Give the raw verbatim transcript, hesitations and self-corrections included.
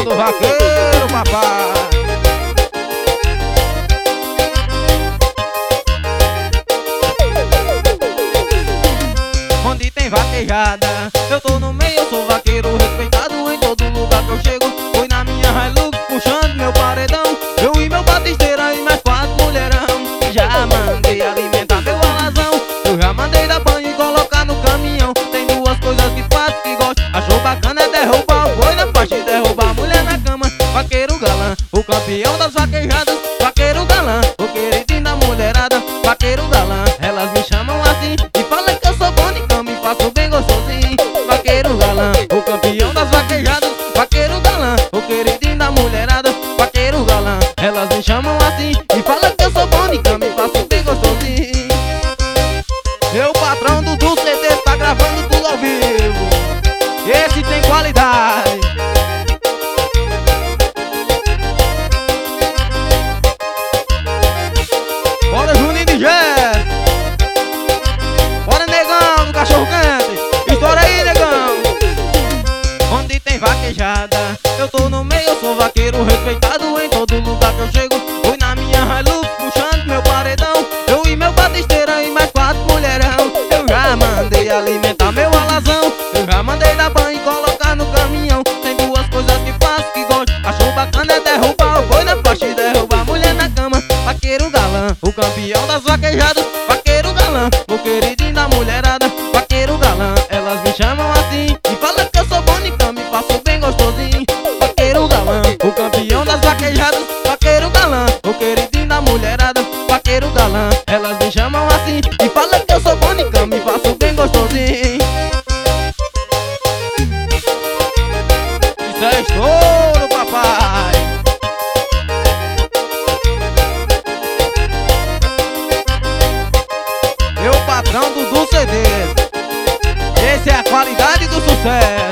do vaqueiro, papai. Onde tem vaquejada, eu tô no meio, eu sou vaqueiro respeitado em todo lugar que eu chego. Fui na minha Hilux puxando meu paredão, eu e meu batisteira e mais quatro mulherão. Já mandei alimentar meu alazão, eu já mandei dar banho e colocar no caminhão. Tem duas coisas que faço que gosto, achou bacana é derrubar o boi na faixa e derrubar a mulher na cama. Vaqueiro galã, o campeão das vaquejadas. Vaqueiro galã, o queridinho da mulherada. Vaqueiro galã, elas me chamam assim e falam que eu sou bom de cama e faço bem gostosinho. Vaqueiro galã, o campeão das vaquejadas. Vaqueiro galã, o queridinho da mulherada. Vaqueiro galã, elas me chamam assim e falam que eu sou bom de cama e faço bem gostosinho. Meu patrão Dudu C D tá gravando tudo ao vivo. Esse tem qualidade. Bora Juninho de Jazz. Bora negão do cachorro quente. Estoura aí, negão. Onde tem vaquejada, eu tô no meio, eu sou vaqueiro respeitado em todo lugar que eu chego. Fui na minha Hilux puxando meu paredão, eu e meu batisteira e mais quatro mulherão. Eu já mandei alimentar meu alazão, eu já mandei dar banho e colocar no caminhão. Tem duas coisas que faço que gosto, achou bacana é derrubar o boi na faixa e derrubar a mulher na cama. Vaqueiro galã, o campeão das vaquejadas. Vaqueiro galã, o queridinho da mulherada. Vaqueiro galã, elas me chamam assim e falam que eu sou bom de cama e faço bem gostosinho. Vaqueiro galã, o campeão das vaquejadas. Vaqueiro galã, o queridinho da mulherada. Vaqueiro galã, elas me chamam assim e falam que eu sou bom de cama e faço bem gostosinho. Isso é estouro, papai. Meu patrão Dudu C D, esse é a qualidade do sucesso.